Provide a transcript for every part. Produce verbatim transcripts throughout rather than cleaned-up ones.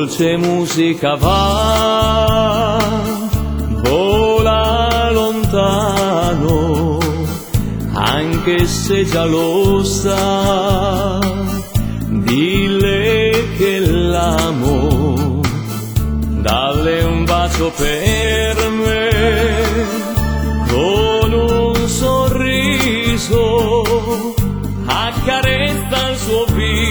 dolce musica va, vola lontano, anche se già lo sa, dille che l'amo, dalle un bacio per me, con un sorriso, accarezza il suo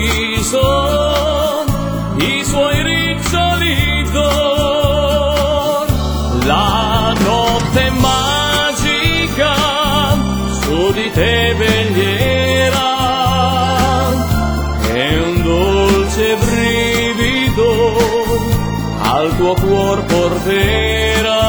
viso, i suoi riccioli d'or. La notte magica su di te veglierà, e un dolce brivido al tuo cuor porterà.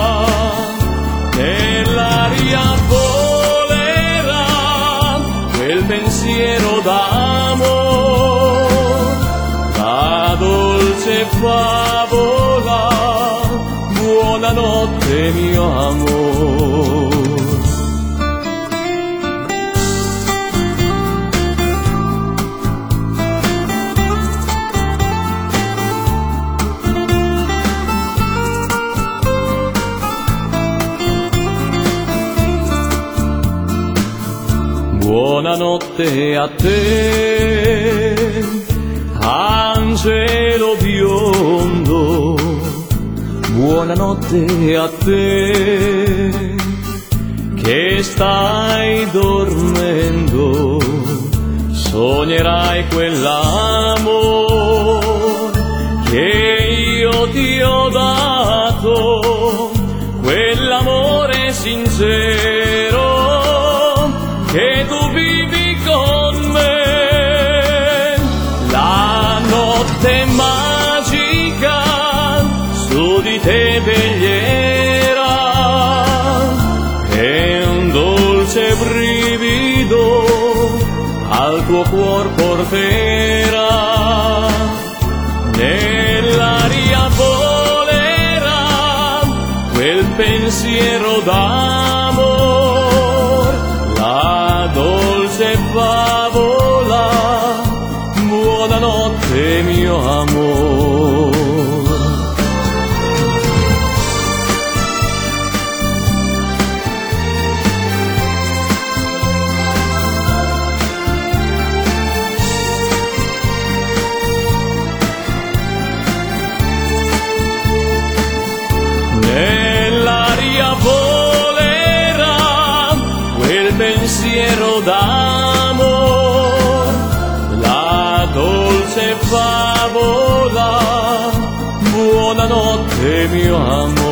Nell'aria volerà quel pensiero d'amor, la dolce favola, buonanotte mio amor. Buonanotte a te, angelo biondo, buonanotte a te, che stai dormendo, sognerai quell'amor che io ti ho dato, quell'amore sincero che tu vivi con me. La notte magica su di te veglierà, e un dolce brivido al tuo cuor porterà. Nell'aria volerà quel pensiero d'amor, la dolce favola, buonanotte mio amor. Nell'aria volerà quel pensiero d'amor, la dolce favola, buonanotte mio amor.